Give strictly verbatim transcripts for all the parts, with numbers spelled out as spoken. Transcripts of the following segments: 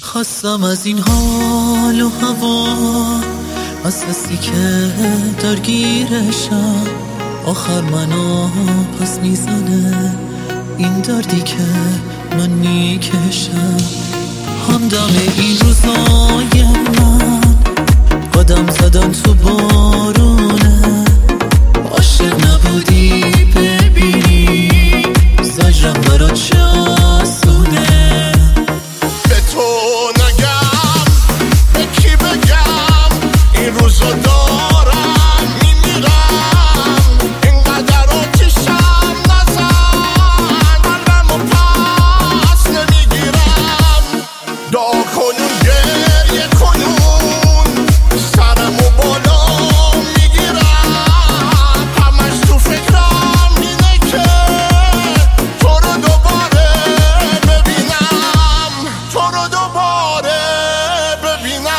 خواستم از این حال و هوا، از حسی که درگیرشم، آخر منو پس میزنه این دردی که من میکشم. همدم این روزای من قدم زدن تو بارونه، عاشق نبودی ببینی زجرم برات چه آسونه. به تو نگم به کی بگم این روزا دارم میمیرم، اینقدر آتیشم نزن قلبمو پس نمیگیرم. دعا کنون گریه کنون سرمو بالا میگیرم، همش تو فکرم اینه که تو رو دوباره ببینم، تو رو دوباره ببینم.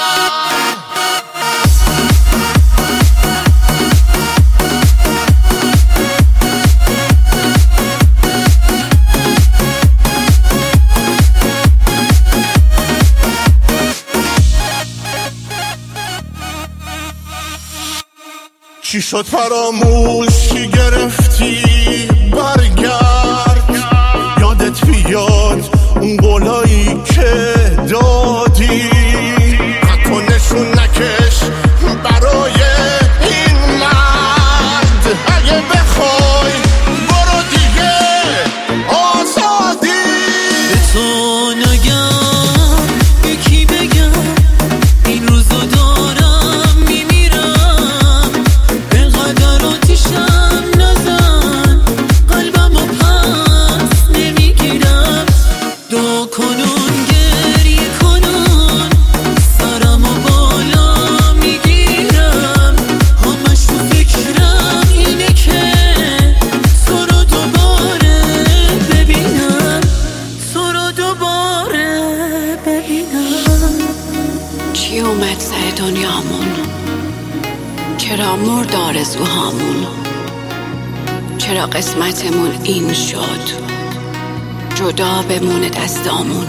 چی شد فراموشی گرفتی؟ برگرد یادت بیاد اون قولایی که دادی، حتی نشون نکش برای این مرد. اگه بخوای برو دیگه آزادی. به تو نگم به کی بگم این روزا دارم میمیرم، اینقدر آتیشم نزن قلبمو پس نمیگیرم. دعا کنون گریه کنون سرمو بالا میگیرم، همش تو فکرم اینه که تو رو دوباره ببینم، تو رو دوباره ببینم. چی اومد سر دنیامون؟ چرا مرد آرزوهامون؟ چرا قسمتمون این شد جدا بمونه دستامون؟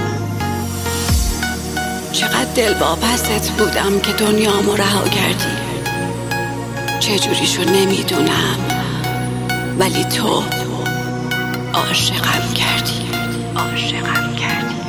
چقدر دل واپست بودم که دنیامو رها کردی، چجوریشو نمیدونم ولی تو عاشقم کردی، عاشقم کردی.